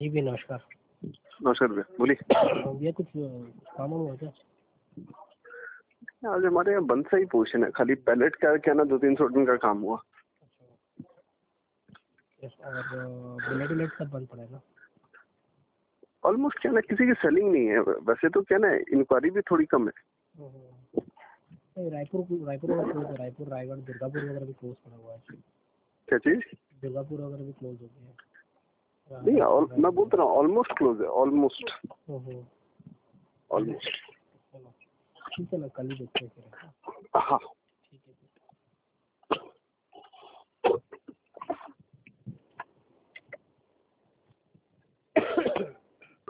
जी भी नमस्कार। नमस्कार भैया, बोलिए। भैया कुछ काम हुआ क्या? आज हमारे यहाँ बंद सा ही पोर्शन है, खाली पैलेट का क्या ना 200-300 टन का काम हुआ। यस, और बुलेट उलेट सब बंद पड़ा है ना? ऑलमोस्ट क्या ना किसी की सेलिंग नहीं है। वैसे तो क्या ना इंक्वायरी भी थोड़ी कम है। नहीं, रायपुर रायपुर वगैरह क्लोज है, रायपुर रायगढ़ दुर्गापुर वगैरह भी क्लोज पड़ा हुआ है। क्या चीज? दुर्गापुर वगैरह भी क्लोज हो गया है। नहीं, मैं बोल रहा हूँ ऑलमोस्ट क्लोज है, ऑलमोस्ट। ऑलमोस्ट। ठीक है ना, कल ही देखते हैं फिर। हाँ।